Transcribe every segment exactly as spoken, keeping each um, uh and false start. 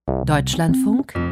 Deutschlandfunk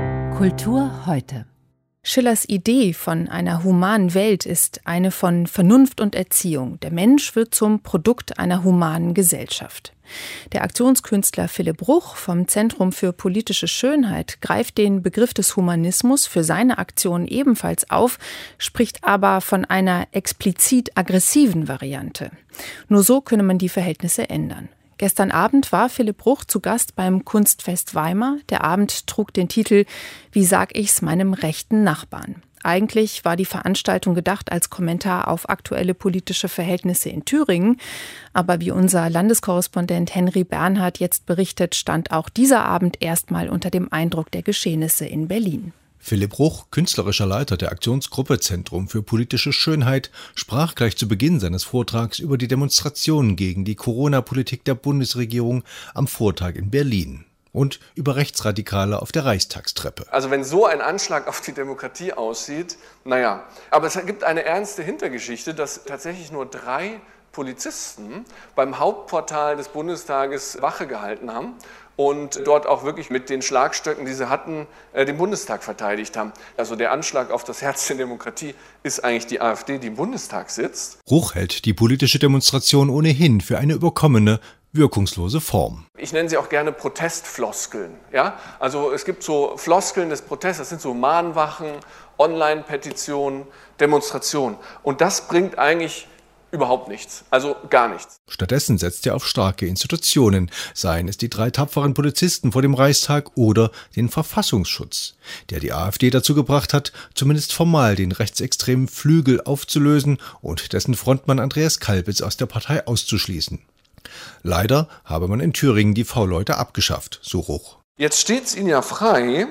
Kultur heute. Schillers Idee von einer humanen Welt ist eine von Vernunft und Erziehung. Der Mensch wird zum Produkt einer humanen Gesellschaft. Der Aktionskünstler Philipp Bruch vom Zentrum für politische Schönheit greift den Begriff des Humanismus für seine Aktion ebenfalls auf, spricht aber von einer explizit aggressiven Variante. Nur so könne man die Verhältnisse ändern. Gestern Abend war Philipp Bruch zu Gast beim Kunstfest Weimar. Der Abend trug den Titel »Wie sag ich's meinem rechten Nachbarn?». Eigentlich war die Veranstaltung gedacht als Kommentar auf aktuelle politische Verhältnisse in Thüringen. Aber wie unser Landeskorrespondent Henry Bernhard jetzt berichtet, stand auch dieser Abend erstmal unter dem Eindruck der Geschehnisse in Berlin. Philipp Bruch, künstlerischer Leiter der Aktionsgruppe Zentrum für politische Schönheit, sprach gleich zu Beginn seines Vortrags über die Demonstrationen gegen die Corona-Politik der Bundesregierung am Vortag in Berlin und über Rechtsradikale auf der Reichstagstreppe. Also wenn so ein Anschlag auf die Demokratie aussieht, naja, aber es gibt eine ernste Hintergeschichte, dass tatsächlich nur drei Polizisten beim Hauptportal des Bundestages Wache gehalten haben und dort auch wirklich mit den Schlagstöcken, die sie hatten, den Bundestag verteidigt haben. Also der Anschlag auf das Herz der Demokratie ist eigentlich die AfD, die im Bundestag sitzt. Bruch hält die politische Demonstration ohnehin für eine überkommene, wirkungslose Form. Ich nenne sie auch gerne Protestfloskeln. Ja? Also es gibt so Floskeln des Protests, das sind so Mahnwachen, Online-Petitionen, Demonstrationen. Und das bringt eigentlich überhaupt nichts, also gar nichts. Stattdessen setzt er auf starke Institutionen, seien es die drei tapferen Polizisten vor dem Reichstag oder den Verfassungsschutz, der die AfD dazu gebracht hat, zumindest formal den rechtsextremen Flügel aufzulösen und dessen Frontmann Andreas Kalbitz aus der Partei auszuschließen. Leider habe man in Thüringen die V-Leute abgeschafft, so Bruch. Jetzt steht es Ihnen ja frei,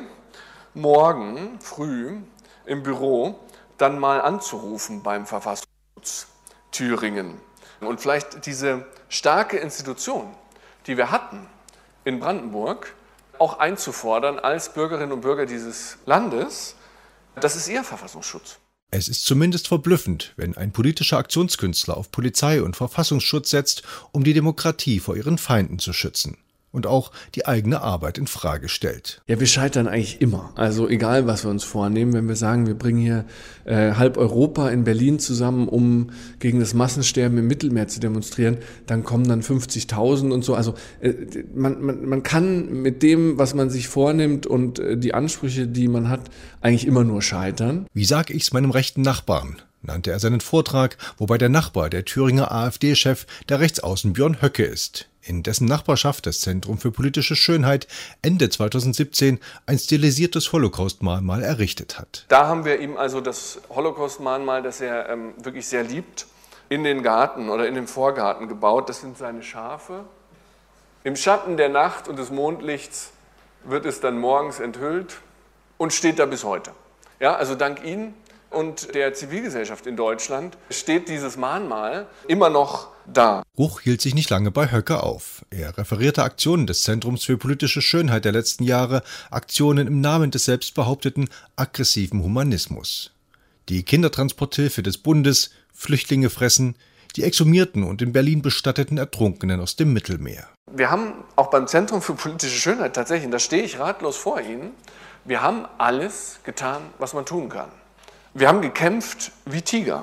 morgen früh im Büro dann mal anzurufen beim Verfassungsschutz Thüringen. Und vielleicht diese starke Institution, die wir hatten in Brandenburg, auch einzufordern als Bürgerinnen und Bürger dieses Landes, das ist Ihr Verfassungsschutz. Es ist zumindest verblüffend, wenn ein politischer Aktionskünstler auf Polizei und Verfassungsschutz setzt, um die Demokratie vor ihren Feinden zu schützen. Und auch die eigene Arbeit in Frage stellt. Ja, wir scheitern eigentlich immer. Also egal, was wir uns vornehmen, wenn wir sagen, wir bringen hier äh, halb Europa in Berlin zusammen, um gegen das Massensterben im Mittelmeer zu demonstrieren, dann kommen dann fünfzigtausend und so. Also äh, man, man, man kann mit dem, was man sich vornimmt und äh, die Ansprüche, die man hat, eigentlich immer nur scheitern. Wie sag ich's meinem rechten Nachbarn? Nannte er seinen Vortrag, wobei der Nachbar der Thüringer AfD-Chef der Rechtsaußen Björn Höcke ist, in dessen Nachbarschaft das Zentrum für politische Schönheit Ende zweitausendsiebzehn ein stilisiertes Holocaust-Mahnmal errichtet hat. Da haben wir ihm also das Holocaust-Mahnmal, das er ähm, wirklich sehr liebt, in den Garten oder in den Vorgarten gebaut. Das sind seine Schafe. Im Schatten der Nacht und des Mondlichts wird es dann morgens enthüllt und steht da bis heute. Ja, also dank Ihnen und der Zivilgesellschaft in Deutschland steht dieses Mahnmal immer noch da. Bruch hielt sich nicht lange bei Höcke auf. Er referierte Aktionen des Zentrums für politische Schönheit der letzten Jahre, Aktionen im Namen des selbstbehaupteten aggressiven Humanismus. Die Kindertransporthilfe des Bundes, Flüchtlinge fressen, die exhumierten und in Berlin bestatteten Ertrunkenen aus dem Mittelmeer. Wir haben auch beim Zentrum für politische Schönheit tatsächlich, und da stehe ich ratlos vor Ihnen, wir haben alles getan, was man tun kann. Wir haben gekämpft wie Tiger.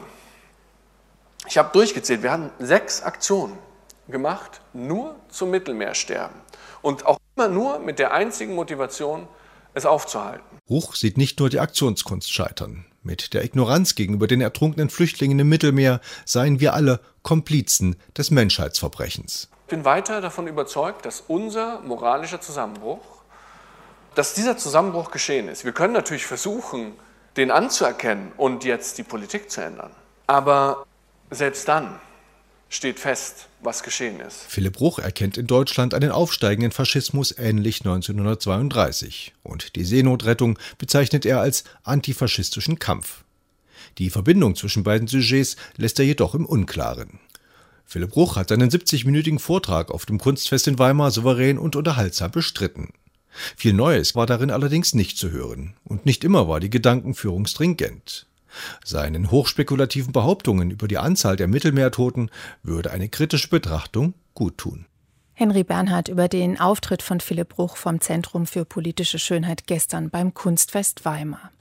Ich habe durchgezählt, wir haben sechs Aktionen gemacht, nur zum Mittelmeersterben. Und auch immer nur mit der einzigen Motivation, es aufzuhalten. Bruch sieht nicht nur die Aktionskunst scheitern. Mit der Ignoranz gegenüber den ertrunkenen Flüchtlingen im Mittelmeer seien wir alle Komplizen des Menschheitsverbrechens. Ich bin weiter davon überzeugt, dass unser moralischer Zusammenbruch, dass dieser Zusammenbruch geschehen ist. Wir können natürlich versuchen, den anzuerkennen und jetzt die Politik zu ändern. Aber selbst dann steht fest, was geschehen ist. Philipp Bruch erkennt in Deutschland einen aufsteigenden Faschismus ähnlich neunzehnhundertzweiunddreißig. Und die Seenotrettung bezeichnet er als antifaschistischen Kampf. Die Verbindung zwischen beiden Sujets lässt er jedoch im Unklaren. Philipp Bruch hat seinen siebzigminütigen Vortrag auf dem Kunstfest in Weimar souverän und unterhaltsam bestritten. Viel Neues war darin allerdings nicht zu hören und nicht immer war die Gedankenführung stringent. Seinen hochspekulativen Behauptungen über die Anzahl der Mittelmeertoten würde eine kritische Betrachtung guttun. Henry Bernhard über den Auftritt von Philipp Bruch vom Zentrum für politische Schönheit gestern beim Kunstfest Weimar.